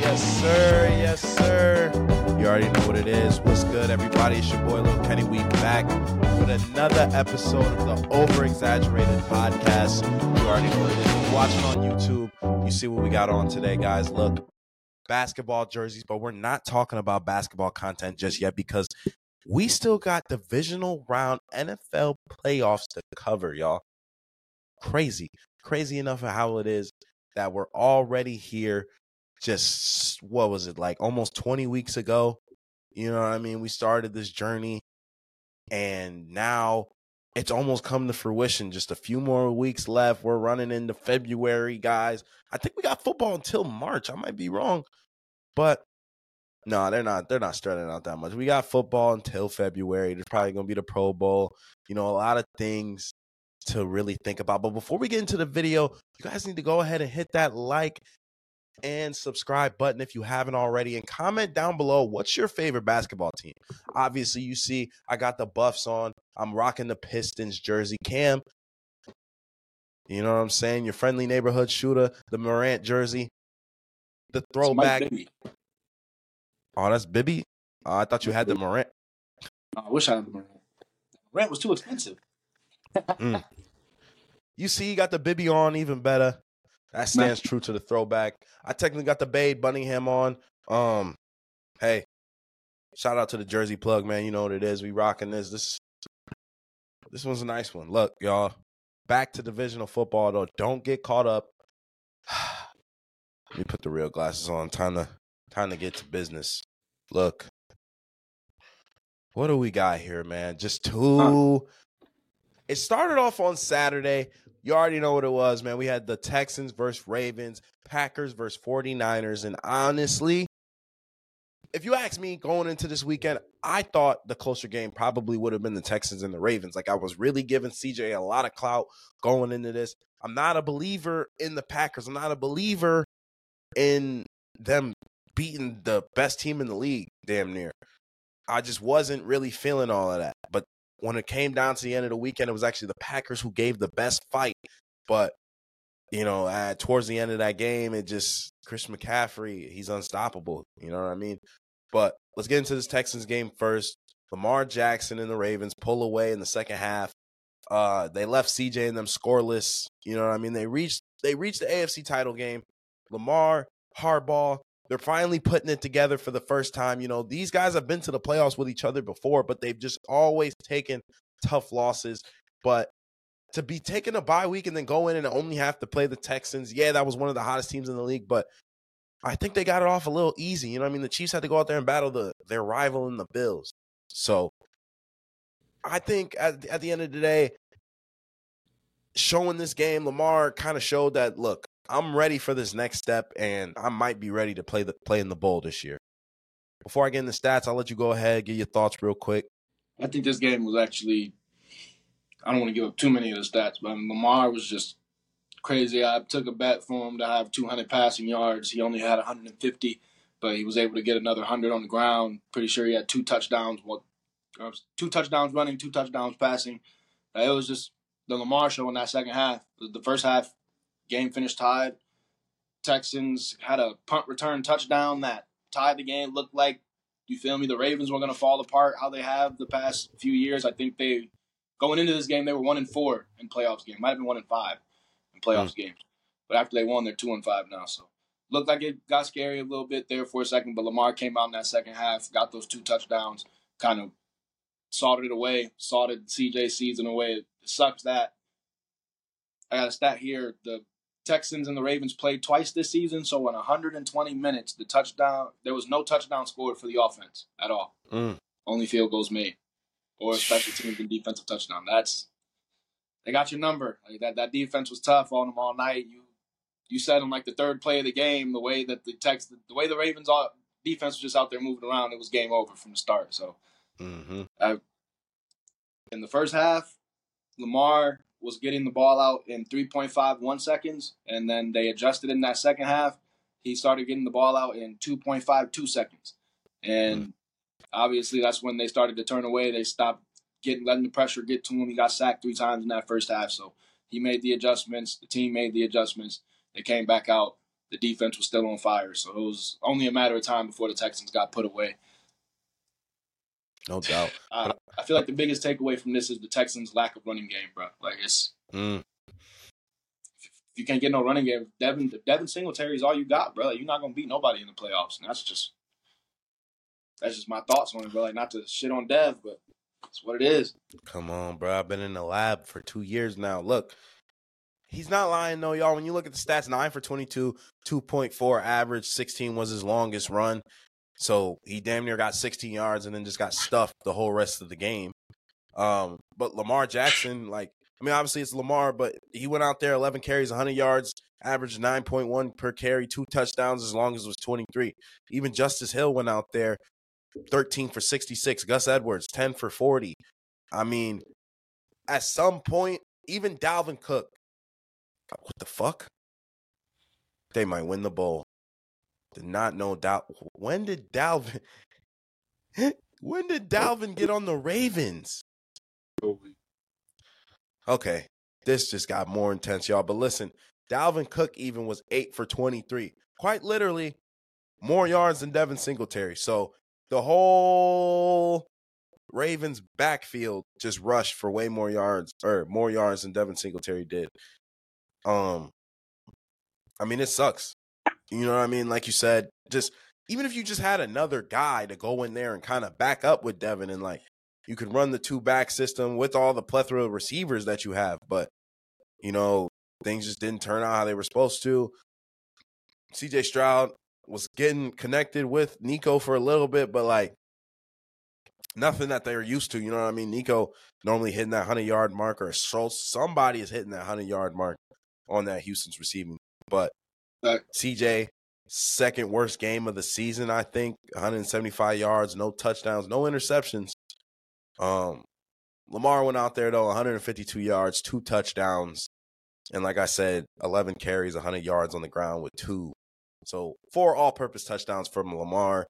Yes, sir. Yes, sir. You already know what it is. What's good, everybody? It's your boy, Lil Kenny. We back with another episode of the Over-Exaggerated Podcast. You already know what it is. If you're watching on YouTube, you see what we got on today, guys. Look, basketball jerseys, but we're not talking about basketball content just yet because we still got divisional round NFL playoffs to cover, y'all. Crazy enough of how it is that we're already here. Just, what was it, like almost 20 weeks ago? You know what I mean? We started this journey, and now it's almost come to fruition. Just a few more weeks left. We're running into February, guys. I think we got football until March. I might be wrong, but no, they're not starting out that much. We got football until February. There's probably going to be the Pro Bowl. You know, a lot of things to really think about. But before we get into the video, you guys need to go ahead and hit that like and subscribe button if you haven't already, and comment down below what's your favorite basketball team. Obviously, you see I got the Buffs on. I'm rocking the Pistons jersey. Cam, you know what I'm saying? Your friendly neighborhood shooter, the Morant jersey, the throwback. Oh, that's Bibby? I thought you had the Morant. I wish I had the Morant. Morant was too expensive. You see, you got the Bibby on, even better. That stands true to the throwback. I technically got the Bade Bunningham on. Hey, shout out to the Jersey Plug, man. You know what it is. We rocking this. This one's a nice one. Look, y'all, back to divisional football, though. Don't get caught up. Let me put the real glasses on. Time to get to business. Look, what do we got here, man? Just two. It started off on Saturday. You already know what it was, man. We had the Texans versus Ravens, Packers versus 49ers. And honestly, if you ask me going into this weekend, I thought the closer game probably would have been the Texans and the Ravens. Like, I was really giving CJ a lot of clout going into this. I'm not a believer in the Packers. I'm not a believer in them beating the best team in the league, damn near. I just wasn't really feeling all of that. But when it came down to the end of the weekend, it was actually the Packers who gave the best fight. But, you know, towards the end of that game, it just, Chris McCaffrey, he's unstoppable. You know what I mean? But let's get into this Texans game first. Lamar Jackson and the Ravens pull away in the second half. They left CJ and them scoreless. You know what I mean? They reached the AFC title game. Lamar, Harbaugh, they're finally putting it together for the first time. You know, these guys have been to the playoffs with each other before, but they've just always taken tough losses. But to be taking a bye week and then go in and only have to play the Texans, yeah, that was one of the hottest teams in the league, but I think they got it off a little easy. You know what I mean? The Chiefs had to go out there and battle their rival in the Bills. So I think at the end of the day, showing this game, Lamar kind of showed that, look, I'm ready for this next step, and I might be ready to play in the bowl this year. Before I get in the stats, I'll let you go ahead, give your thoughts real quick. I think this game was actually, I don't want to give up too many of the stats, but Lamar was just crazy. I took a bet for him to have 200 passing yards. He only had 150, but he was able to get another 100 on the ground. Pretty sure he had 2 touchdowns. 2 touchdowns running, 2 touchdowns passing. It was just the Lamar show in that second half. The first half, game finished tied. Texans had a punt return touchdown that tied the game. Looked like, you feel me, the Ravens were going to fall apart how they have the past few years. I think going into this game, they were 1-4 in playoffs game. Might have been 1-5 in playoffs games. But after they won, they're 2-5 now. So looked like it got scary a little bit there for a second, but Lamar came out in that second half, got those 2 touchdowns, kind of salted CJ's season away. It sucks that I got a stat here. The Texans and the Ravens played twice this season, so in 120 minutes, there was no touchdown scored for the offense at all. Only field goals made, or special teams and defensive touchdown. They got your number. Like that defense was tough on them all night. You said on like the third play of the game, the way the Ravens defense was just out there moving around, it was game over from the start. So, in the first half, Lamar was getting the ball out in 3.51 seconds, and then they adjusted in that second half. He started getting the ball out in 2.52 seconds. And obviously that's when they started to turn away. They stopped letting the pressure get to him. He got sacked 3 times in that first half. So he made the adjustments. The team made the adjustments. They came back out. the defense was still on fire. So it was only a matter of time before the Texans got put away. No doubt. I feel like the biggest takeaway from this is the Texans' lack of running game, bro. Like, it's if you can't get no running game, Devin Singletary is all you got, bro. Like, you're not gonna beat nobody in the playoffs, and that's just my thoughts on it, bro. Like, not to shit on Dev, but it's what it is. Come on, bro. I've been in the lab for 2 years now. Look, he's not lying, though, y'all. When you look at the stats, 9 for 22, 2.4 average, 16 was his longest run. So he damn near got 16 yards and then just got stuffed the whole rest of the game. But Lamar Jackson, obviously it's Lamar, but he went out there, 11 carries, 100 yards, averaged 9.1 per carry, 2 touchdowns as long as it was 23. Even Justice Hill went out there, 13 for 66. Gus Edwards, 10 for 40. I mean, at some point, even Dalvin Cook, what the fuck? They might win the bowl. Did not know when did Dalvin get on the Ravens? Okay, this just got more intense, y'all. But listen, Dalvin Cook even was 8 for 23. Quite literally, more yards than Devin Singletary. So the whole Ravens backfield just rushed for way more yards than Devin Singletary did. I mean, it sucks. You know what I mean? Like you said, just even if you just had another guy to go in there and kind of back up with Devin, and like you could run the 2-back system with all the plethora of receivers that you have, but you know, things just didn't turn out how they were supposed to. CJ Stroud was getting connected with Nico for a little bit, but like nothing that they were used to. You know what I mean? Nico normally hitting that 100-yard mark, or somebody is hitting that 100-yard mark on that Houston's receiving. But CJ, second worst game of the season, I think. 175 yards, no touchdowns, no interceptions. Lamar went out there, though, 152 yards, 2 touchdowns. And like I said, 11 carries, 100 yards on the ground with 2. So 4 all-purpose touchdowns from Lamar.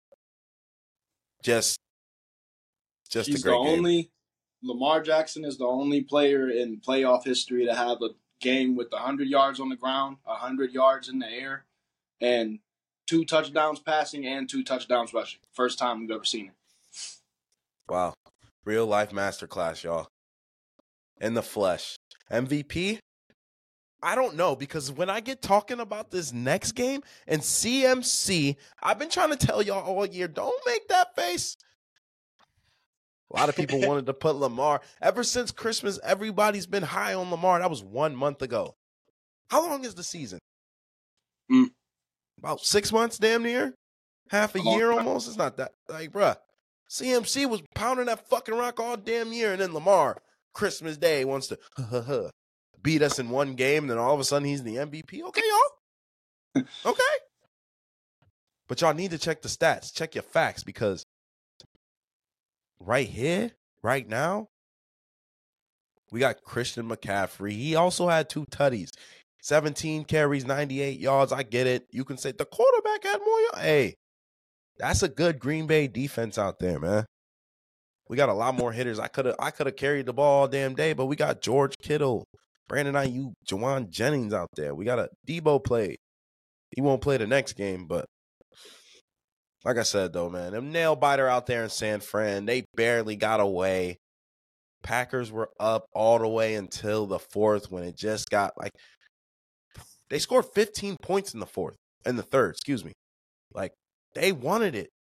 Just He's a great game. Lamar Jackson is the only player in playoff history to have a game with 100 yards on the ground, 100 yards in the air, and 2 touchdowns passing and 2 touchdowns rushing. First time we've ever seen it. Wow. Real life masterclass, y'all. In the flesh. MVP? I don't know, because when I get talking about this next game and CMC, I've been trying to tell y'all all year, don't make that face. A lot of people wanted to put Lamar. Ever since Christmas, everybody's been high on Lamar. That was 1 month ago. How long is the season? About 6 months, damn near? Half a year almost? It's not that. Like, bruh, CMC was pounding that fucking rock all damn year, and then Lamar, Christmas Day, wants to beat us in one game, and then all of a sudden he's the MVP. Okay, y'all? Okay. But y'all need to check the stats. Check your facts, because right here, right now, we got Christian McCaffrey. He also had 2 tutties. 17 carries, 98 yards. I get it. You can say the quarterback had more yards. Hey, that's a good Green Bay defense out there, man. We got a lot more hitters. I could have carried the ball all damn day, but we got George Kittle, Brandon Ayuk, Jawan Jennings out there. We got a Debo play. He won't play the next game, but like I said, though, man, them nail biter out there in San Fran, they barely got away. Packers were up all the way until the 4th, when it just got like they scored 15 points in the 3rd, excuse me. Like, they wanted it.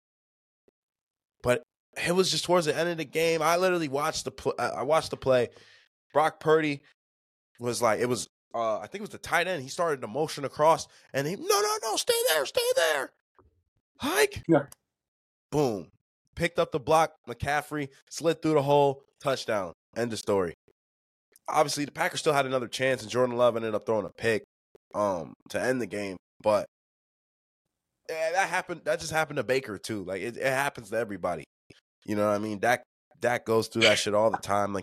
But it was just towards the end of the game. I literally watched the play. Brock Purdy was like, I think it was the tight end. He started to motion across, and no, stay there. Hike. Yeah. Boom. Picked up the block. McCaffrey slid through the hole. Touchdown. End of story. Obviously, the Packers still had another chance, and Jordan Love ended up throwing a pick to end the game. But that happened. That just happened to Baker too. Like it happens to everybody. You know what I mean? Dak goes through that shit all the time.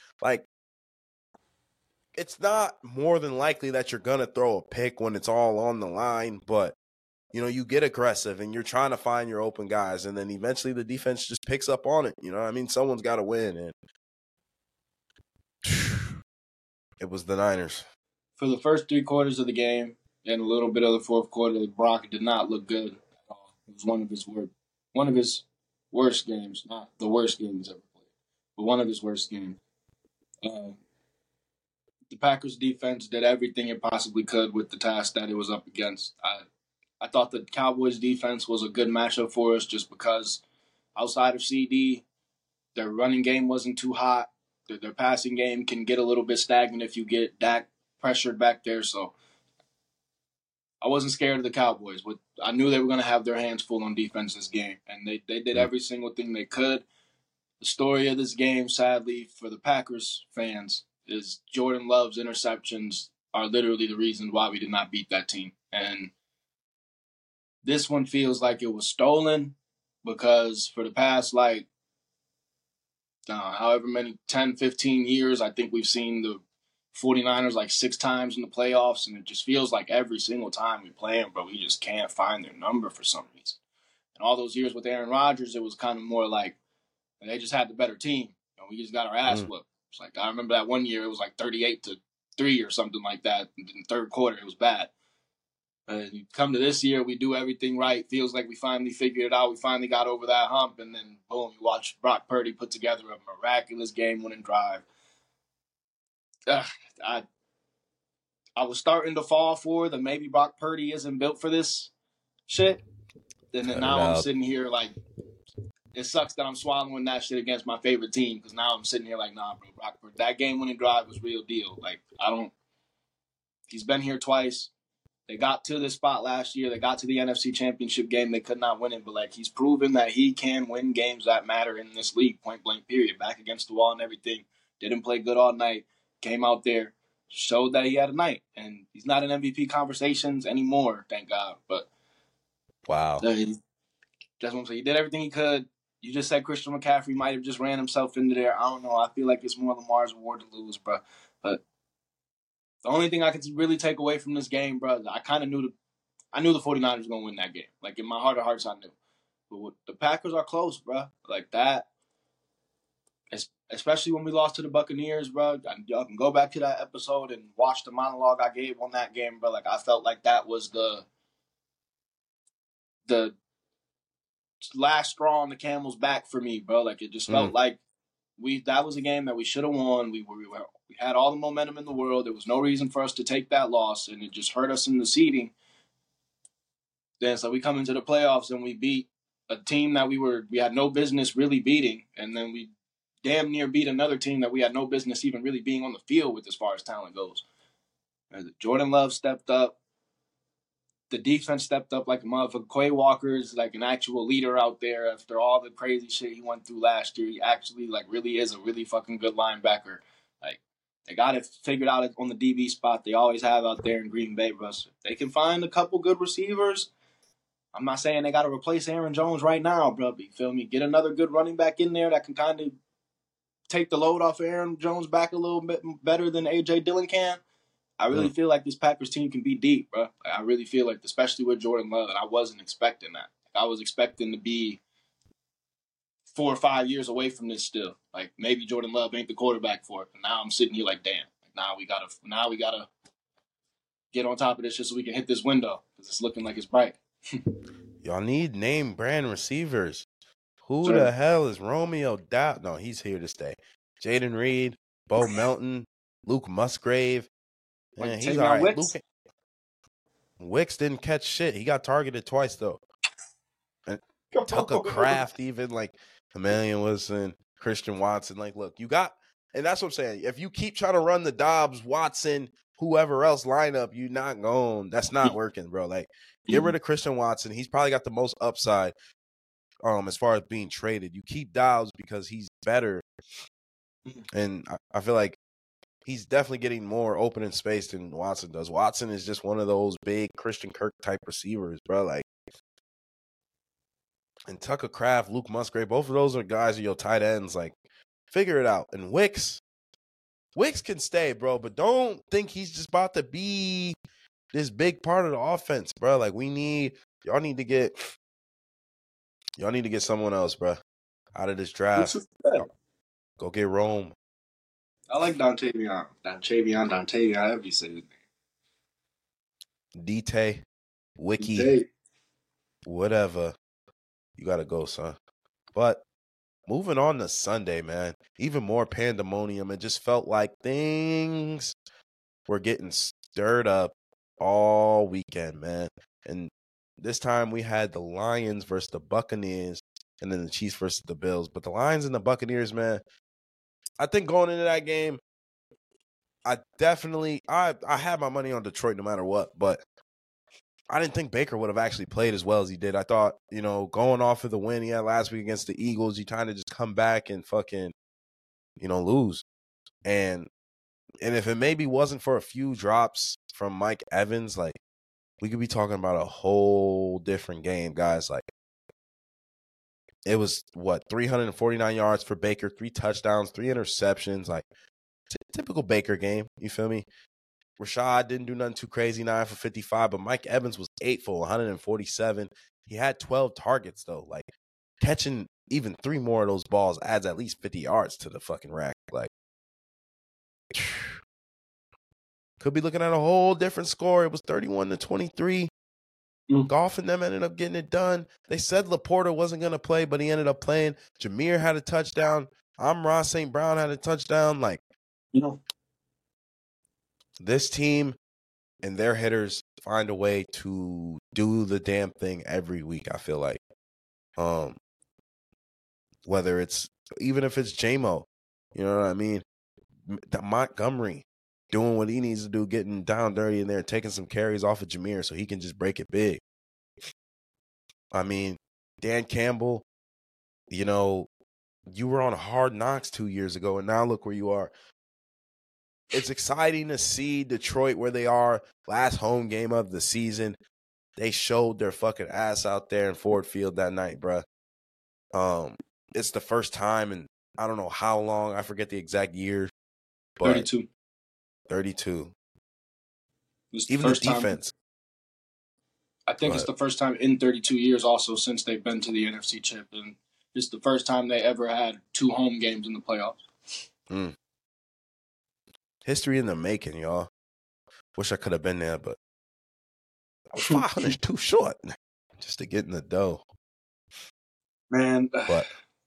It's not more than likely that you're gonna throw a pick when it's all on the line, but you know, you get aggressive and you're trying to find your open guys, and then eventually the defense just picks up on it. You know what I mean? Someone's got to win, and it was the Niners. For the first 3 quarters of the game, and a little bit of the fourth quarter, Brock did not look good at all. It was one of his worst games, not the worst game he's ever played, but one of his worst games. Uh, the Packers defense did everything it possibly could with the task that it was up against. I thought the Cowboys defense was a good matchup for us just because outside of CD, their running game wasn't too hot. Their passing game can get a little bit stagnant if you get Dak pressured back there. So I wasn't scared of the Cowboys, but I knew they were going to have their hands full on defense this game, and they did every single thing they could. The story of this game, sadly, for the Packers fans, is Jordan Love's interceptions are literally the reason why we did not beat that team. And this one feels like it was stolen because for the past, however many, 10, 15 years, I think we've seen the 49ers like 6 times in the playoffs, and it just feels like every single time we play them, bro, we just can't find their number for some reason. And all those years with Aaron Rodgers, it was kind of more like they just had the better team, and we just got our ass whooped. It's like I remember that one year it was like 38-3 or something like that. In the third quarter, it was bad. And you come to this year, we do everything right. Feels like we finally figured it out. We finally got over that hump, and then boom, you watch Brock Purdy put together a miraculous game-winning drive. I was starting to fall for that maybe Brock Purdy isn't built for this shit. And then now I'm sitting here like, it sucks that I'm swallowing that shit against my favorite team because now I'm sitting here like, nah, bro, Brock Purdy, that game-winning drive was real deal. Like, he's been here twice. They got to this spot last year. They got to the NFC Championship game. They could not win it, but like he's proven that he can win games that matter in this league, point blank period. Back against the wall and everything. Didn't play good all night. Came out there, showed that he had a night, and he's not in MVP conversations anymore, thank God. But wow, that's what I'm saying. He did everything he could. You just said Christian McCaffrey might have just ran himself into there. I don't know. I feel like it's more Lamar's reward to lose, bro. But the only thing I could really take away from this game, bro, I knew the 49ers were going to win that game. Like, in my heart of hearts, I knew. But the Packers are close, bro. Like, that, especially when we lost to the Buccaneers, bro. Y'all can go back to that episode and watch the monologue I gave on that game, bro. Like, I felt like that was the last straw on the camel's back for me, bro. Like, it just felt like that was a game that we should have won. We had all the momentum in the world. There was no reason for us to take that loss, and it just hurt us in the seeding. Then so we come into the playoffs and we beat a team that we had no business really beating, and then we damn near beat another team that we had no business even really being on the field with as far as talent goes. And Jordan Love stepped up. The defense stepped up like a motherfucker. Quay Walker's like an actual leader out there after all the crazy shit he went through last year. He actually like really is a really fucking good linebacker. Like they got it figured out on the DB spot. They always have out there in Green Bay, Russ. They can find a couple good receivers. I'm not saying they got to replace Aaron Jones right now, bro. But you feel me? Get another good running back in there that can kind of take the load off of Aaron Jones back a little bit better than A.J. Dillon can. I really feel like this Packers team can be deep, bro. I really feel like, especially with Jordan Love, and I wasn't expecting that. I was expecting to be 4 or 5 years away from this still. Like maybe Jordan Love ain't the quarterback for it. And now I'm sitting here like, damn. Like, now we gotta get on top of this just so we can hit this window because it's looking like it's bright. Y'all need name brand receivers. Who the hell is Romeo Doubs? No, he's here to stay. Jaden Reed, Bo Melton, Luke Musgrave. Man, he's all right. Wicks didn't catch shit. He got targeted twice, though. And Tucker Kraft, even like Emmanuel Wilson, Christian Watson. Like, look, you got, and that's what I'm saying. If you keep trying to run the Dobbs, Watson, whoever else lineup, you're not going. That's not working, bro. Like, get rid of Christian Watson. He's probably got the most upside as far as being traded. You keep Dobbs because he's better. And I feel like he's definitely getting more open in space than Watson does. Watson is just one of those big Christian Kirk type receivers, bro. Like, and Tucker Kraft, Luke Musgrave, both of those are guys are your tight ends. Like, figure it out. And Wicks can stay, bro, but don't think he's just about to be this big part of the offense, bro. Like, y'all need to get someone else, bro, out of this draft. Go get Rome. I like Dontavion, however you say his name. DT, Wiki, Hey. whatever. You got to go, son. But moving on to Sunday, man, even more pandemonium. It just felt like things were getting stirred up all weekend, man. And this time we had the Lions versus the Buccaneers and then the Chiefs versus the Bills. But the Lions and the Buccaneers, man, I think going into that game, I had my money on Detroit no matter what, but I didn't think Baker would have actually played as well as he did. I thought, going off of the win he had last week against the Eagles, you kind of just come back and fucking, lose. And if it maybe wasn't for a few drops from Mike Evans, like, we could be talking about a whole different game, guys. Like, it was, 349 yards for Baker, 3 touchdowns, 3 interceptions, like, typical Baker game, you feel me? Rashad didn't do nothing too crazy, 9 for 55, but Mike Evans was 8 for 147. He had 12 targets, though. Like, catching even 3 more of those balls adds at least 50 yards to the fucking rack. Like, could be looking at a whole different score. It was 31-23. Goff and them ended up getting it done. They said Laporta wasn't going to play, but he ended up playing. Jameer had a touchdown. Amon-Ra St. Brown had a touchdown. Like, this team and their hitters find a way to do the damn thing every week, I feel like. Whether it's, even if it's J-Mo, you know what I mean? Montgomery doing what he needs to do, getting down dirty in there, taking some carries off of Jameer so he can just break it big. I mean, Dan Campbell, you were on Hard Knocks 2 years ago, and now look where you are. It's exciting to see Detroit where they are. Last home game of the season. They showed their fucking ass out there in Ford Field that night, bruh. It's the first time in I don't know how long. I forget the exact year. But 32. 32. Even the defense. I think it's the first time in 32 years also since they've been to the NFC Chip. And it's the first time they ever had 2 home games in the playoffs. History in the making, y'all. Wish I could have been there, but I was 500 too short just to get in the dough. Man, but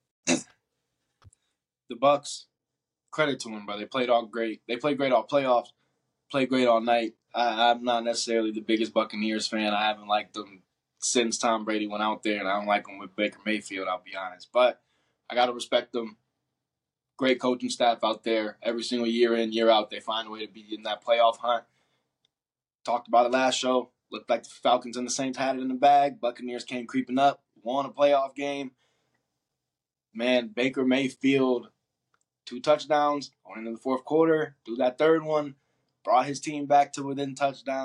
the Bucs, credit to them, bro. They played all great. They played great all playoffs, played great all night. I'm not necessarily the biggest Buccaneers fan. I haven't liked them since Tom Brady went out there, and I don't like them with Baker Mayfield, I'll be honest. But I got to respect them. Great coaching staff out there. Every single year in, year out, they find a way to be in that playoff hunt. Talked about it last show. Looked like the Falcons and the Saints had it in the bag. Buccaneers came creeping up, won a playoff game. Man, Baker Mayfield, 2 touchdowns going into the fourth quarter. Do that third one, brought his team back to within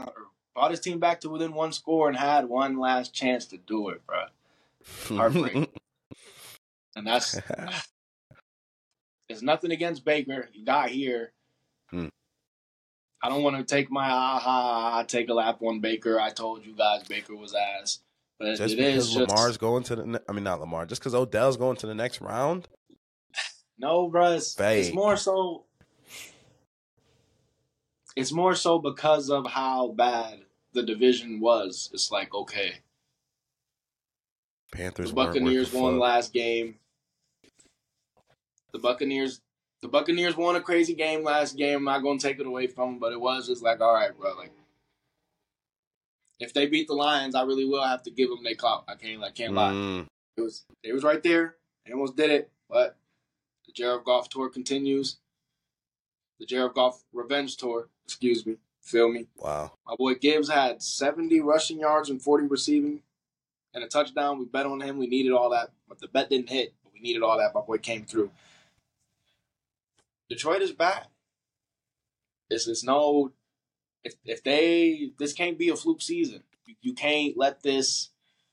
1 score and had one last chance to do it, bro. Heartbreak. And that's there's nothing against Baker. He got here. I don't want to take my take a lap on Baker. I told you guys Baker was ass. But just because Lamar's going to not Lamar, just because Odell's going to the next round? No, bro. It's more so. It's more so because of how bad the division was. It's like, okay. Panthers. The Buccaneers won last game. The Buccaneers won a crazy game last game. I'm not going to take it away from them, but it was just like, all right, bro. Like, if they beat the Lions, I really will have to give them their clout. I can't lie. It was right there. They almost did it, but the Jared Goff tour continues. The Jared Goff revenge tour. Excuse me. Feel me? Wow. My boy Gibbs had 70 rushing yards and 40 receiving and a touchdown. We bet on him. We needed all that, but the bet didn't hit. But we needed all that. My boy came through. Detroit is back. This can't be a fluke season. You can't let this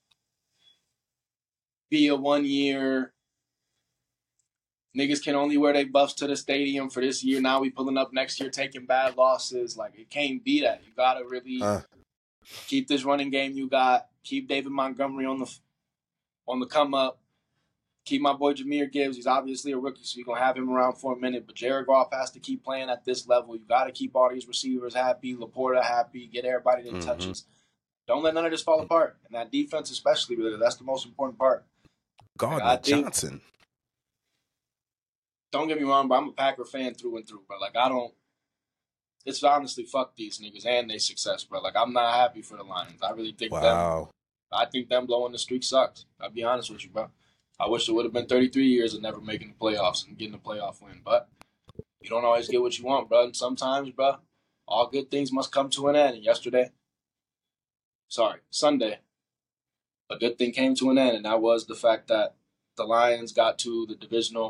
be a 1 year. Niggas can only wear their buffs to the stadium for this year. Now we pulling up next year, taking bad losses. Like, it can't be that. You gotta really keep this running game you got. Keep David Montgomery on the come up. keep my boy Jahmyr Gibbs. He's obviously a rookie, so you're going to have him around for a minute. But Jared Goff has to keep playing at this level. You got to keep all these receivers happy, Laporta happy, get everybody that touches. Don't let none of this fall apart. And that defense especially, really, that's the most important part. Gardner Johnson. Don't get me wrong, but I'm a Packer fan through and through, bro. Like, I don't – it's honestly fuck these niggas and their success, bro. Like, I'm not happy for the Lions. I really think them blowing the streak sucks. I'll be honest with you, bro. I wish it would have been 33 years of never making the playoffs and getting a playoff win. But you don't always get what you want, bro. And sometimes, bro, all good things must come to an end. And Sunday, a good thing came to an end, and that was the fact that the Lions got to the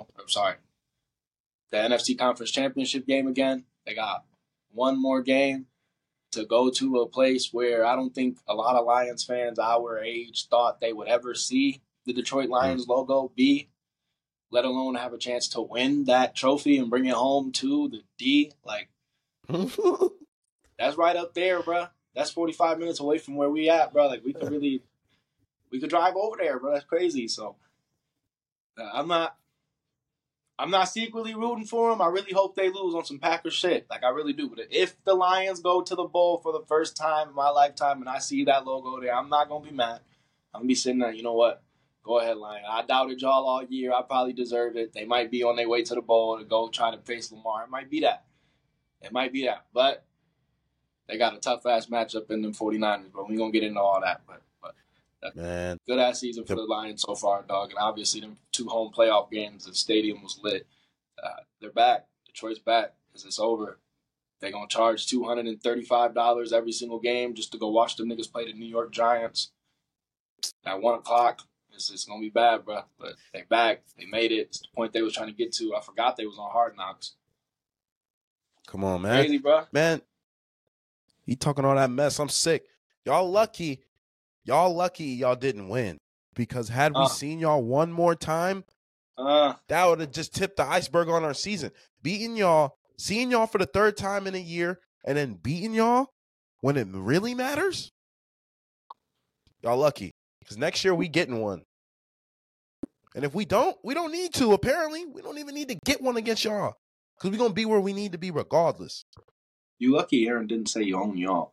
NFC Conference Championship game again. They got one more game to go to a place where I don't think a lot of Lions fans our age thought they would ever see the Detroit Lions logo be, let alone have a chance to win that trophy and bring it home to the D. Like, that's right up there, bro. That's 45 minutes away from where we at, bro. Like, we could drive over there, bro. That's crazy. So, I'm not secretly rooting for them. I really hope they lose on some Packers shit. Like, I really do. But if the Lions go to the bowl for the first time in my lifetime and I see that logo there, I'm not going to be mad. I'm going to be sitting there, you know what? Go ahead, Lions. I doubted y'all all year. I probably deserve it. They might be on their way to the bowl to go try to face Lamar. It might be that. But they got a tough-ass matchup in them 49ers, but we going to get into all that. But man, good-ass season for the Lions so far, dog. And obviously, them 2 home playoff games, the stadium was lit. They're back. Detroit's back because it's over. They're going to charge $235 every single game just to go watch them niggas play the New York Giants at 1 o'clock. It's going to be bad, bro. But they back. They made it. It's the point they was trying to get to. I forgot they was on Hard Knocks. Come on, man. Crazy, bro. Man, you talking all that mess. I'm sick. Y'all lucky y'all didn't win. Because had we seen y'all one more time, that would have just tipped the iceberg on our season. Seeing y'all for the 3rd time in a year, and then beating y'all when it really matters, y'all lucky. Because next year we getting one. And if we don't need to, apparently. We don't even need to get one against y'all. Because we're going to be where we need to be regardless. You lucky Aaron didn't say you own y'all.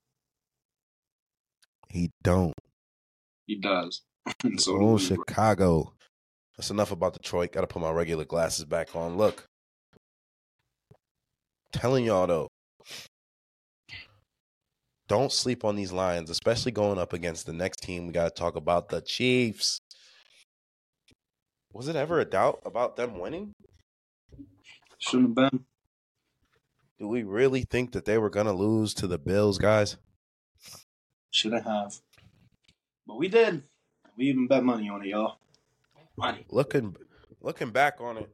He don't. He does. So Chicago. That's enough about Detroit. Got to put my regular glasses back on. Look. Telling y'all, though. Don't sleep on these Lions, especially going up against the next team. We got to talk about the Chiefs. Was it ever a doubt about them winning? Shouldn't have been. Do we really think that they were going to lose to the Bills, guys? Shouldn't have. But we did. We even bet money on it, y'all. Money. Looking back on it,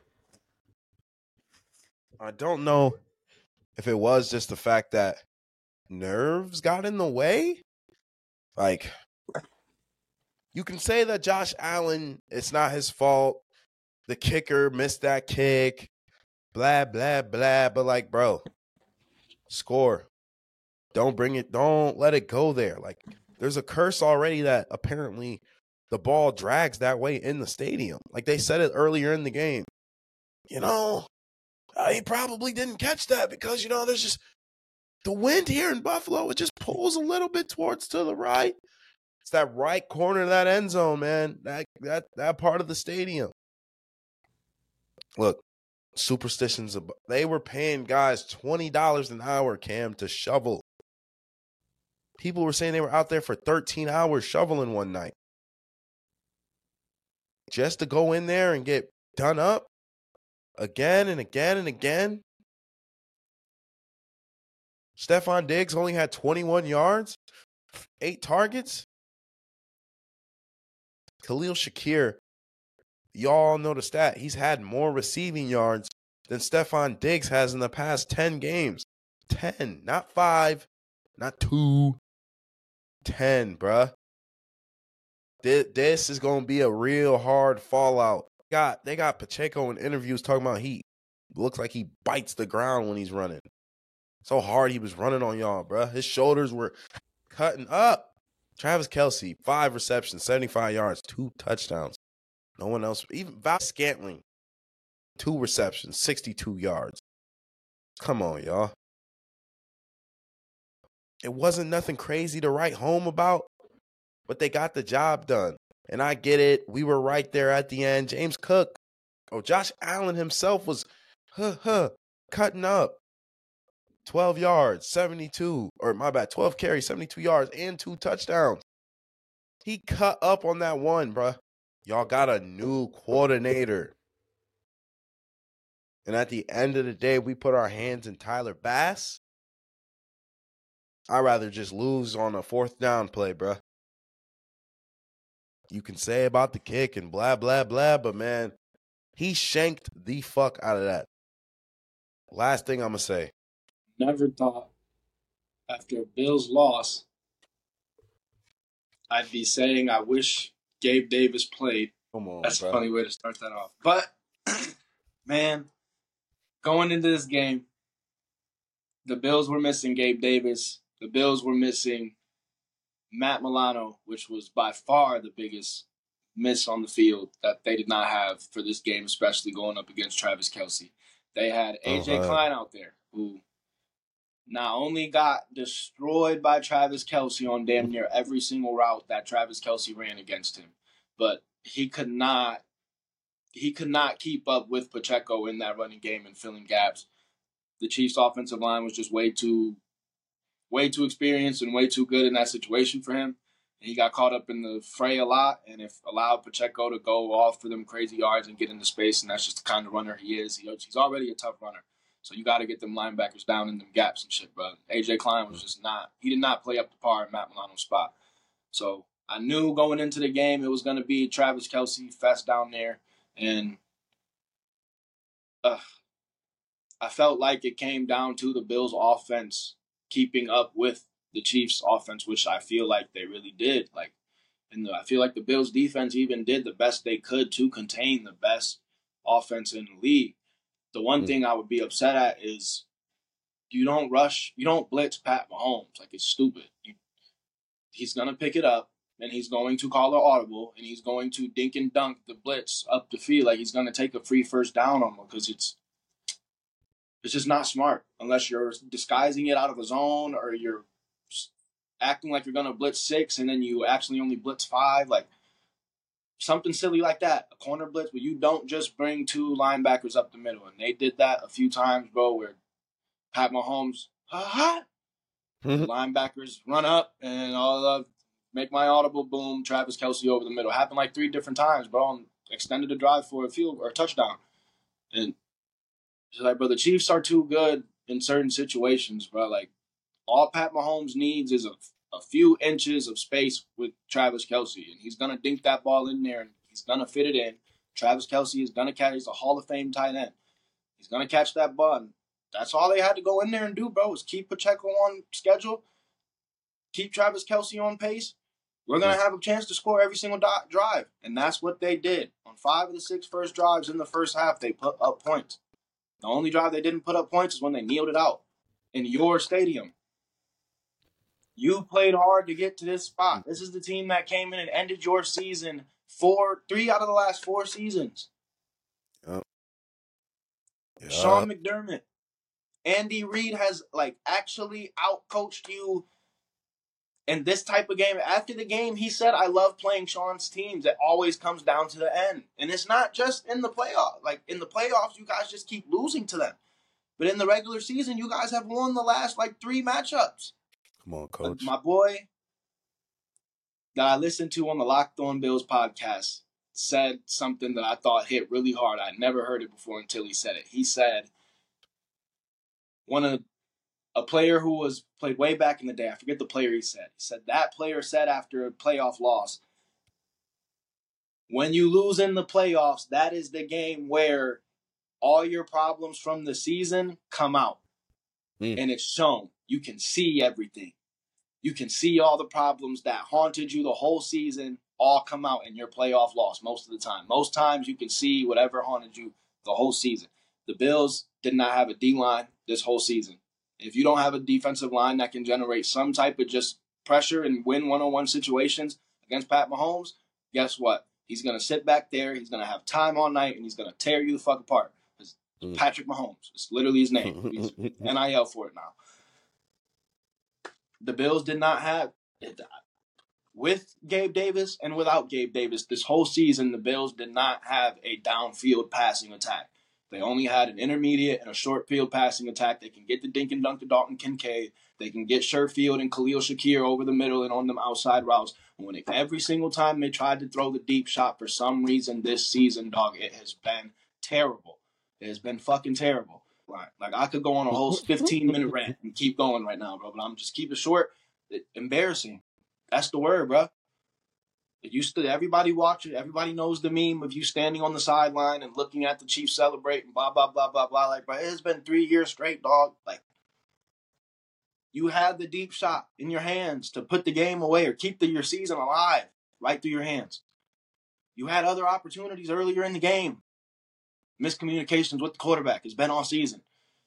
I don't know if it was just the fact that nerves got in the way. Like, you can say that Josh Allen, it's not his fault. The kicker missed that kick. Blah, blah, blah. But, like, bro, score. Don't let it go there. Like, there's a curse already that apparently the ball drags that way in the stadium. Like they said it earlier in the game. He probably didn't catch that because, there's just the wind here in Buffalo. It just pulls a little bit towards to the right. It's that right corner of that end zone, man. That part of the stadium. Look, superstitions. They were paying guys $20 an hour, Cam, to shovel. People were saying they were out there for 13 hours shoveling one night. Just to go in there and get done up again and again and again. Stephon Diggs only had 21 yards, 8 targets. Khalil Shakir, y'all know the stat. He's had more receiving yards than Stephon Diggs has in the past 10 games. 10, not 5, not 2. 10, bruh. This is going to be a real hard fallout. They got Pacheco in interviews talking about he looks like he bites the ground when he's running. So hard he was running on y'all, bruh. His shoulders were cutting up. Travis Kelce, 5 receptions, 75 yards, 2 touchdowns. No one else. Even Val Scantling, 2 receptions, 62 yards. Come on, y'all. It wasn't nothing crazy to write home about, but they got the job done. And I get it. We were right there at the end. James Cook, Josh Allen himself was cutting up. 12 yards, 72, or my bad, 12 carries, 72 yards, and 2 touchdowns. He cut up on that one, bruh. Y'all got a new coordinator. And at the end of the day, we put our hands in Tyler Bass. I'd rather just lose on a 4th down play, bruh. You can say about the kick and blah, blah, blah, but man, he shanked the fuck out of that. Last thing I'm going to say. Never thought after a Bills loss, I'd be saying I wish Gabe Davis played. Come on, That's bro. a funny way to start that off. But, man, going into this game, the Bills were missing Gabe Davis. The Bills were missing Matt Milano, which was by far the biggest miss on the field that they did not have for this game, especially going up against Travis Kelce. They had A.J. Klein out there, who not only got destroyed by Travis Kelce on damn near every single route that Travis Kelce ran against him, but he could not keep up with Pacheco in that running game and filling gaps. The Chiefs' offensive line was just way too experienced and way too good in that situation for him. And he got caught up in the fray a lot, and if allowed Pacheco to go off for them crazy yards and get into space, and that's just the kind of runner he is. He's already a tough runner. So you got to get them linebackers down in them gaps and shit, bro. A.J. Klein was just not – he did not play up to par in Matt Milano's spot. So I knew going into the game it was going to be Travis Kelce fest down there, and I felt like it came down to the Bills' offense keeping up with the Chiefs' offense, which I feel like they really did. I feel like the Bills' defense even did the best they could to contain the best offense in the league. The one thing I would be upset at is you don't blitz Pat Mahomes. Like, it's stupid. He's going to pick it up, and he's going to call an audible, and he's going to dink and dunk the blitz up the field. Like, he's going to take a free first down on them because it's just not smart unless you're disguising it out of a zone or you're acting like you're going to blitz 6 and then you actually only blitz 5. Like, something silly like that, a corner blitz, but you don't just bring 2 linebackers up the middle. And they did that a few times, bro, where Pat Mahomes, the linebackers run up and make my audible boom, Travis Kelce over the middle. Happened like 3 different times, bro, and extended the drive for a field or a touchdown. And it's like, bro, the Chiefs are too good in certain situations, bro. Like, all Pat Mahomes needs is a few inches of space with Travis Kelce, and he's going to dink that ball in there, and he's going to fit it in. Travis Kelce is going to catch. He's a Hall of Fame tight end. He's going to catch that ball. And that's all they had to go in there and do, bro, is keep Pacheco on schedule, keep Travis Kelce on pace. We're going to have a chance to score every single drive, and that's what they did. On 5 of the 6 first drives in the first half, they put up points. The only drive they didn't put up points is when they kneeled it out in your stadium. You played hard to get to this spot. This is the team that came in and ended your season 3 out of the last 4 seasons. Yep. Sean McDermott. Andy Reid has, actually outcoached you in this type of game. After the game, he said, I love playing Sean's teams. It always comes down to the end. And it's not just in the playoffs. Like, in the playoffs, you guys just keep losing to them. But in the regular season, you guys have won the last, 3 matchups. Come on, coach. My boy that I listened to on the Locked On Bills podcast said something that I thought hit really hard. I'd never heard it before until he said it. He said, a player who was played way back in the day, I forget the player he said. He said that player said after a playoff loss, when you lose in the playoffs, that is the game where all your problems from the season come out. And it's shown. You can see everything. You can see all the problems that haunted you the whole season all come out in your playoff loss most of the time. Most times you can see whatever haunted you the whole season. The Bills did not have a D-line this whole season. If you don't have a defensive line that can generate some type of just pressure and win one-on-one situations against Pat Mahomes, guess what? He's going to sit back there. He's going to have time all night, and he's going to tear you the fuck apart. It's Patrick Mahomes. It's literally his name. He's NIL for it now. The Bills did not have it. With Gabe Davis and without Gabe Davis, this whole season, the Bills did not have a downfield passing attack. They only had an intermediate and a short field passing attack. They can get the dink and dunk to Dalton Kincaid. They can get Sherfield and Khalil Shakir over the middle and on them outside routes. Every single time they tried to throw the deep shot for some reason this season, dog, it has been terrible. It has been fucking terrible. Like I could go on a whole 15-minute rant and keep going right now, bro, but I'm just keep it short. Embarrassing. That's the word, bro. Everybody watching, everybody knows the meme of you standing on the sideline and looking at the Chiefs celebrate and blah, blah, blah, blah, blah. Like, bro, it has been 3 years straight, dog. Like, you had the deep shot in your hands to put the game away or keep your season alive right through your hands. You had other opportunities earlier in the game. Miscommunications with the quarterback has been all season.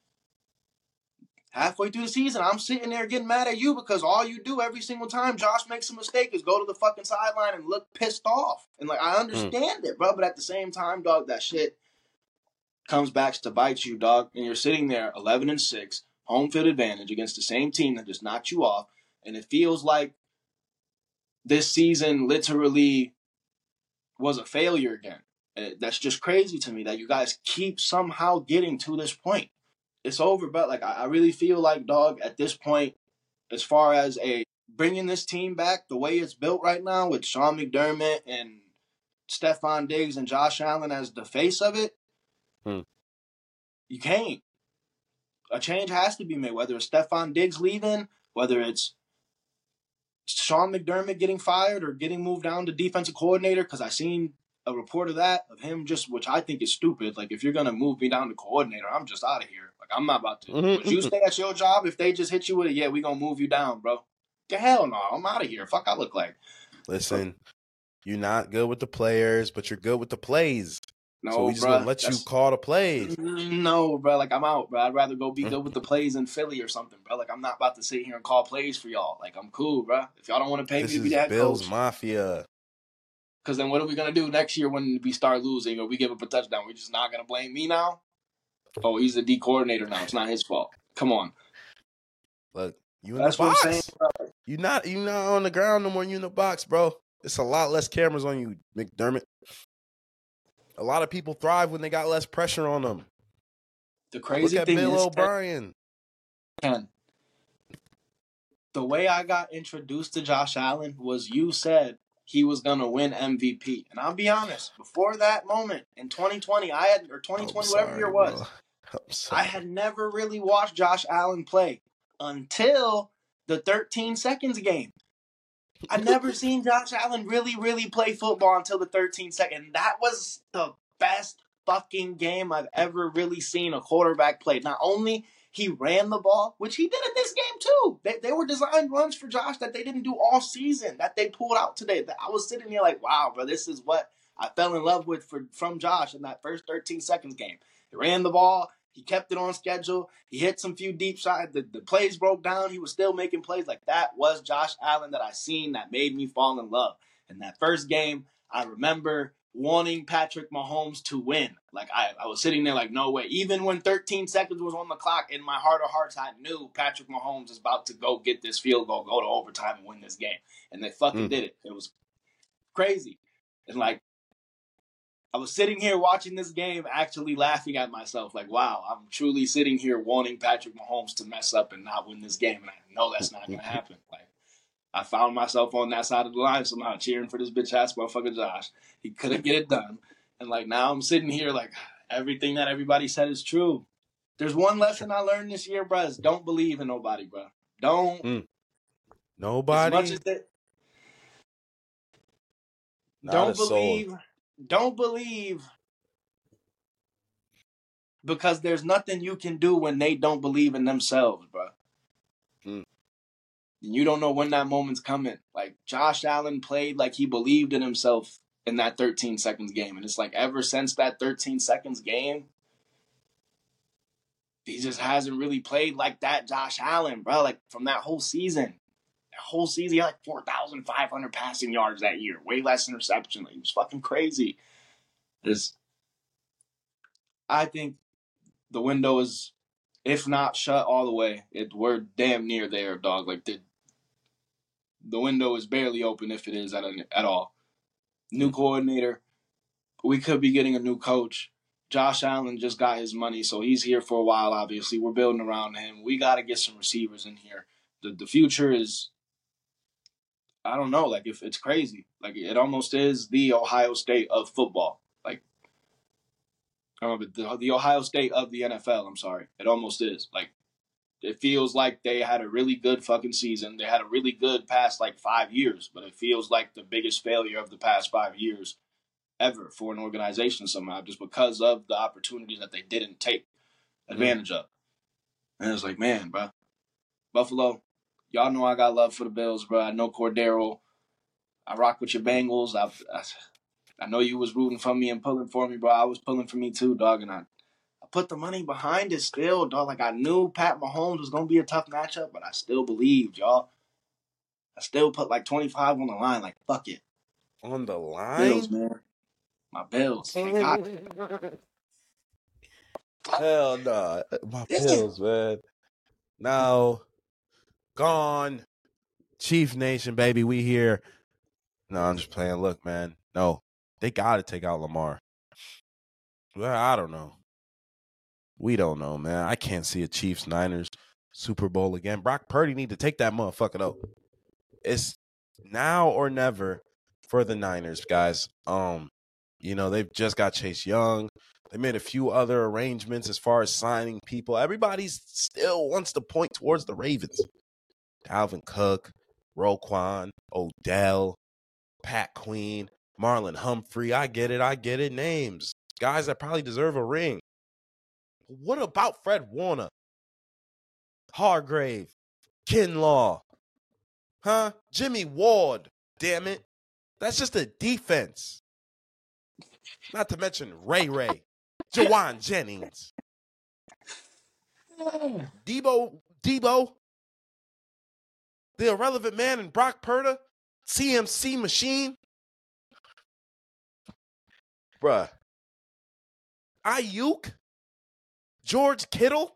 Halfway through the season, I'm sitting there getting mad at you because all you do every single time Josh makes a mistake is go to the fucking sideline and look pissed off. And, like, I understand it, bro. But at the same time, dog, that shit comes back to bite you, dog. And you're sitting there 11-6, home field advantage against the same team that just knocked you off. And it feels like this season literally was a failure again. And that's just crazy to me that you guys keep somehow getting to this point. It's over, but like I really feel like, dog, at this point, as far as bringing this team back the way it's built right now with Sean McDermott and Stephon Diggs and Josh Allen as the face of it, you can't. A change has to be made, whether it's Stephon Diggs leaving, whether it's Sean McDermott getting fired or getting moved down to defensive coordinator, because I seen a report of him which I think is stupid. Like, if you're going to move me down to coordinator, I'm just out of here. Like, I'm not about to. Would you stay at your job if they just hit you with it? Yeah, we going to move you down, bro. The hell no. I'm out of here. Fuck I look like. Listen, you're not good with the players, but you're good with the plays. No, so we just going to let you call the plays. No, bro. Like, I'm out, bro. I'd rather go be good with the plays in Philly or something, bro. Like, I'm not about to sit here and call plays for y'all. Like, I'm cool, bro. If y'all don't want to pay me to be that Bills coach. Mafia. Because then what are we going to do next year when we start losing or we give up a touchdown? We're just not going to blame me now? Oh, he's the D coordinator now. It's not his fault. Come on. Look, you in the box. You're not on the ground no more. You in the box, bro. It's a lot less cameras on you, McDermott. A lot of people thrive when they got less pressure on them. The crazy Look at thing Bill is, O'Brien. The way I got introduced to Josh Allen was you said he was going to win MVP. And I'll be honest, before that moment in 2020, or 2020, whatever year it was, I had never really watched Josh Allen play until the 13 seconds game. I never seen Josh Allen really, really play football until the 13 seconds. That was the best fucking game I've ever really seen a quarterback play. Not only he ran the ball, which he did in this game too. They were designed runs for Josh that they didn't do all season, that they pulled out today. I was sitting here like, wow, bro, this is what I fell in love with from Josh in that first 13 seconds game. He ran the ball. He kept it on schedule. He hit some few deep shots. The plays broke down. He was still making plays. Like, that was Josh Allen that I seen that made me fall in love. In that first game, I remember wanting Patrick Mahomes to win. Like, I was sitting there like, no way. Even when 13 seconds was on the clock, in my heart of hearts, I knew Patrick Mahomes is about to go get this field goal, go to overtime, and win this game. And they fucking did it. It was crazy. And, like, I was sitting here watching this game actually laughing at myself. Like, wow, I'm truly sitting here wanting Patrick Mahomes to mess up and not win this game. And I know that's not going to happen. Like, I found myself on that side of the line somehow cheering for this bitch-ass motherfucker Josh. He couldn't get it done. And, like, now I'm sitting here like everything that everybody said is true. There's one lesson I learned this year, bro, is don't believe in nobody, bro. Don't. Nobody? As much as that. Don't believe. Soul. Don't believe because there's nothing you can do when they don't believe in themselves, bro. And you don't know when that moment's coming. Like, Josh Allen played like he believed in himself in that 13 seconds game. And it's like ever since that 13 seconds game, he just hasn't really played like that Josh Allen, bro. Like, from that whole season. whole season, he had like 4,500 passing yards that year. Way less interception. Like, he was fucking crazy. I think the window is, if not shut all the way, we're damn near there, dog. Like, the window is barely open, if it is at all. New coordinator. We could be getting a new coach. Josh Allen just got his money, so he's here for a while, obviously. We're building around him. We got to get some receivers in here. The future is, I don't know, like, if it's crazy. Like, it almost is the Ohio State of football. Like, I don't know, but the Ohio State of the NFL, I'm sorry. It almost is. Like, it feels like they had a really good fucking season. They had a really good past, like, 5 years, but it feels like the biggest failure of the past 5 years ever for an organization somehow, just because of the opportunities that they didn't take advantage of. And it's like, man, bro, Buffalo, y'all know I got love for the Bills, bro. I know Cordero. I rock with your Bengals. I know you was rooting for me and pulling for me, bro. I was pulling for me too, dog. And I put the money behind it still, dog. Like, I knew Pat Mahomes was going to be a tough matchup, but I still believed, y'all. I still put like 25 on the line. Like, fuck it. On the line? Bills, man. My Bills. Hell no. My Bills, man. Now, gone. Chief Nation, baby. We here. No, I'm just playing. Look, man. No, they got to take out Lamar. Well, I don't know. We don't know, man. I can't see a Chiefs-Niners Super Bowl again. Brock Purdy need to take that motherfucker, though. It's now or never for the Niners, guys. They've just got Chase Young. They made a few other arrangements as far as signing people. Everybody still wants to point towards the Ravens. Dalvin Cook, Roquan, Odell, Pat Queen, Marlon Humphrey. I get it. Names. Guys that probably deserve a ring. What about Fred Warner? Hargrave, Kinlaw, Jimmy Ward, damn it. That's just a defense. Not to mention Ray, Jawan Jennings, Debo, the irrelevant man, and Brock Purdy, CMC machine. Bruh. Ayuk, George Kittle,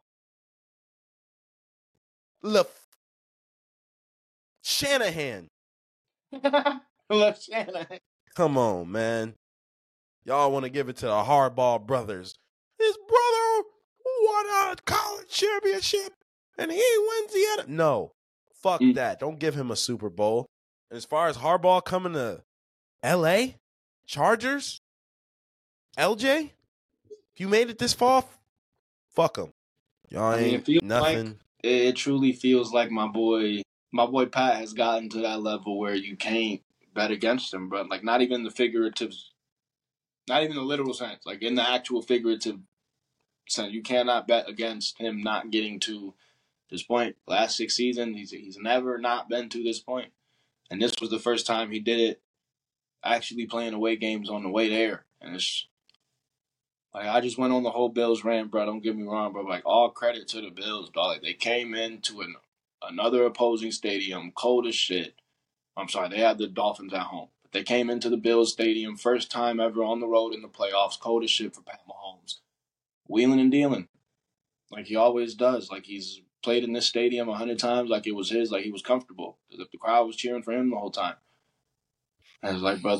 Shanahan. Shanahan. Come on, man. Y'all want to give it to the Harbaugh brothers. His brother won a college championship, and he wins the other. No, fuck that. Don't give him a Super Bowl. And as far as Harbaugh coming to L.A., Chargers, LJ, if you made it this far, fuck him. Y'all ain't nothing. Like, it truly feels like my boy Pat has gotten to that level where you can't bet against him, bro. Like, not even the figurative, not even the literal sense. Like, in the actual figurative sense, you cannot bet against him not getting to this point. Last 6 seasons, he's never not been to this point. And this was the first time he did it, actually playing away games on the way there. And it's like, I just went on the whole Bills rant, bro. Don't get me wrong, bro. Like, all credit to the Bills, dog. Like, they came into another opposing stadium, cold as shit. I'm sorry, they had the Dolphins at home. But they came into the Bills stadium, first time ever on the road in the playoffs, cold as shit for Pat Mahomes. Wheeling and dealing, like he always does. Like, he's played in this stadium 100 times like it was his, like he was comfortable. Because if the crowd was cheering for him the whole time. And it's like, bro,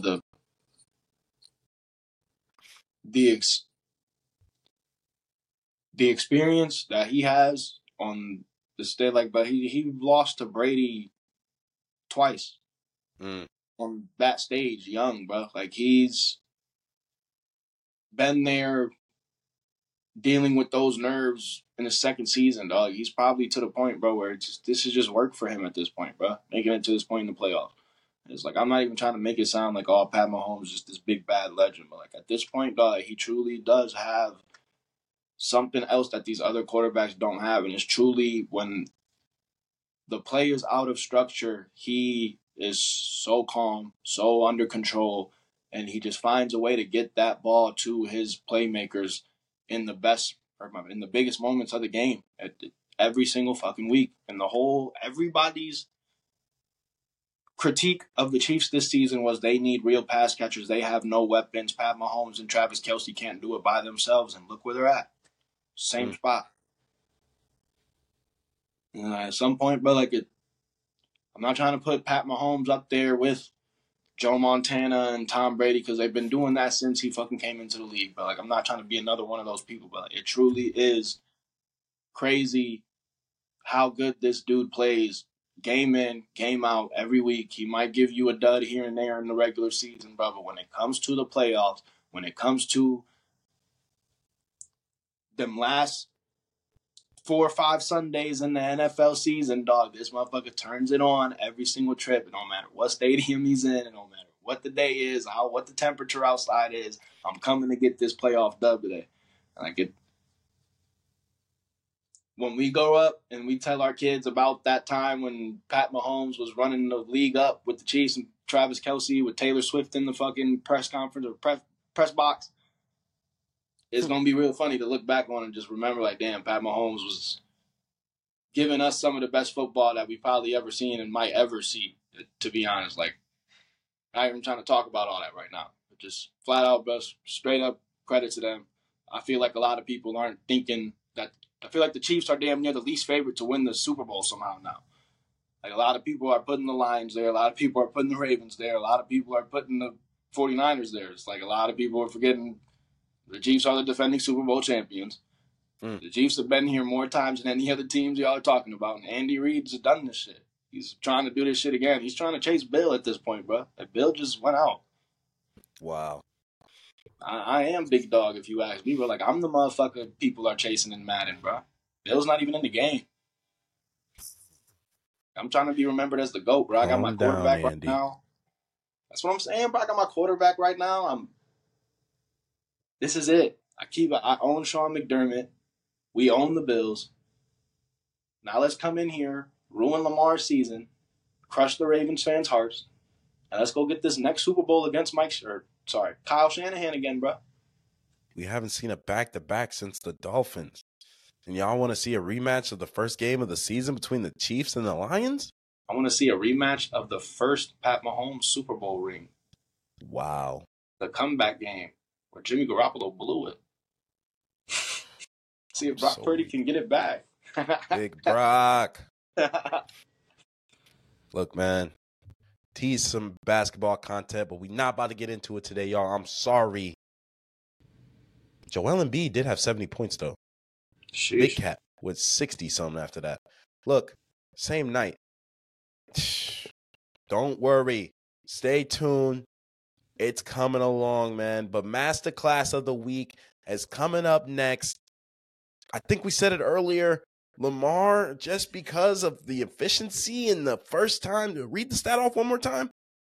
the experience that he has on the stage, like, but he lost to Brady twice on that stage, young, bro. Like, he's been there dealing with those nerves in his second season, dog. He's probably to the point, bro, where this is just work for him at this point, bro. Making it to this point in the playoffs. It's like, I'm not even trying to make it sound like, oh, Pat Mahomes is just this big bad legend, but like, at this point, dog, he truly does have something else that these other quarterbacks don't have, and it's truly when the play is out of structure, he is so calm, so under control, and he just finds a way to get that ball to his playmakers in the biggest moments of the game every single fucking week. And everybody's critique of the Chiefs this season was they need real pass catchers. They have no weapons. Pat Mahomes and Travis Kelce can't do it by themselves, and look where they're at. Same spot. At some point, bro, I'm not trying to put Pat Mahomes up there with Joe Montana and Tom Brady because they've been doing that since he fucking came into the league. But I'm not trying to be another one of those people. But it truly is crazy how good this dude plays, game in, game out, every week. He might give you a dud here and there in the regular season, bro. But when it comes to the playoffs, when it comes to them last 4 or 5 Sundays in the NFL season, dog, this motherfucker turns it on every single trip. It don't matter what stadium he's in. It don't matter what the day is, what the temperature outside is. I'm coming to get this playoff dub today. When we grow up and we tell our kids about that time when Pat Mahomes was running the league up with the Chiefs and Travis Kelce with Taylor Swift in the fucking press conference or press box, it's going to be real funny to look back on and just remember, damn, Pat Mahomes was giving us some of the best football that we probably ever seen and might ever see, to be honest. Not even trying to talk about all that right now. But just flat out, best, straight up credit to them. I feel like a lot of people aren't thinking that. I feel like the Chiefs are damn near the least favorite to win the Super Bowl somehow now. A lot of people are putting the Lions there. A lot of people are putting the Ravens there. A lot of people are putting the 49ers there. It's a lot of people are forgetting the Chiefs are the defending Super Bowl champions. The Chiefs have been here more times than any other teams y'all are talking about. And Andy Reid's done this shit. He's trying to do this shit again. He's trying to chase Bill at this point, bro. Bill just went out. Wow. I am big dog, if you ask me. But I'm the motherfucker people are chasing in Madden, bro. Bill's not even in the game. I'm trying to be remembered as the GOAT, bro. I got my quarterback right now. That's what I'm saying, bro. I got my quarterback right now. This is it. I own Sean McDermott. We own the Bills. Now let's come in here, ruin Lamar's season, crush the Ravens fans' hearts, and let's go get this next Super Bowl against Kyle Shanahan again, bro. We haven't seen a back-to-back since the Dolphins. And y'all want to see a rematch of the first game of the season between the Chiefs and the Lions? I want to see a rematch of the first Pat Mahomes Super Bowl ring. Wow. The comeback game where Jimmy Garoppolo blew it. See if Brock Purdy can get it back. Big Brock. Look, man. Tease some basketball content, but we're not about to get into it today, y'all. I'm sorry. Joel Embiid did have 70 points, though. Sheesh. Big Cat with 60-something after that. Look, same night. Don't worry. Stay tuned. It's coming along, man. But Masterclass of the Week is coming up next. I think we said it earlier. Lamar, just because of the efficiency in the first time. Read the stat off one more time.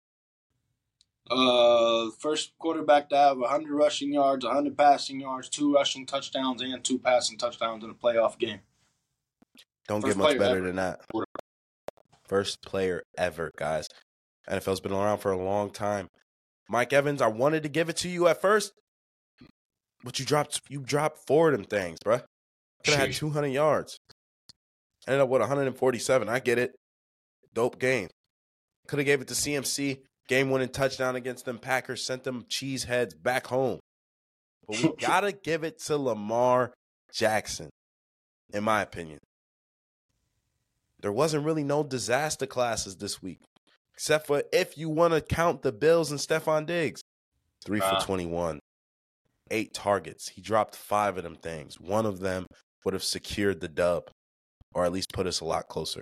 First quarterback to have 100 rushing yards, 100 passing yards, 2 rushing touchdowns, and 2 passing touchdowns in a playoff game. Don't get much better than that. First player ever, guys. NFL's been around for a long time. Mike Evans, I wanted to give it to you at first, but you dropped 4 of them things, bruh. Could have had 200 yards. Ended up with 147. I get it. Dope game. Could have gave it to CMC. Game-winning touchdown against them Packers. Sent them cheeseheads back home. But we got to give it to Lamar Jackson, in my opinion. There wasn't really no disaster classes this week, except for if you want to count the Bills and Stephon Diggs. 3 for 21. 8 targets. He dropped 5 of them things. One of them would have secured the dub, or at least put us a lot closer.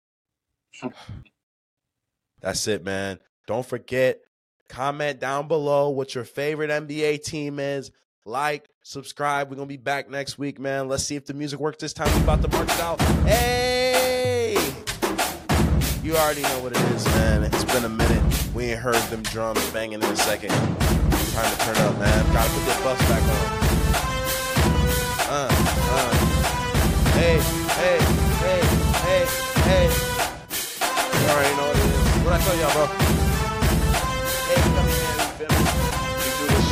That's it, man. Don't forget, comment down below what your favorite NBA team is. Like, subscribe. We're going to be back next week, man. Let's see if the music works this time. We're about to march it out. Hey! You already know what it is, man. It's been a minute. We ain't heard them drums banging in a second. Time to turn up, man. Gotta put this bus back on. Hey. You already know what it is. What I tell y'all, bro? Hey, come in, man. We do this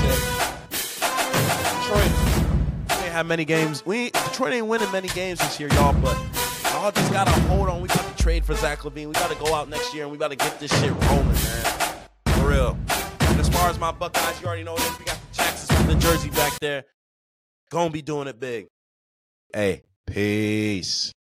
shit. Detroit, we ain't have many games. Detroit ain't winning many games this year, y'all, but y'all Y'all just gotta hold on. We got to trade for Zach LaVine. We gotta go out next year and we gotta get this shit rolling, man. For real. And as far as my Buckeyes, you already know this. We got the Jacksons with the jersey back there. Gonna be doing it big. Hey, peace.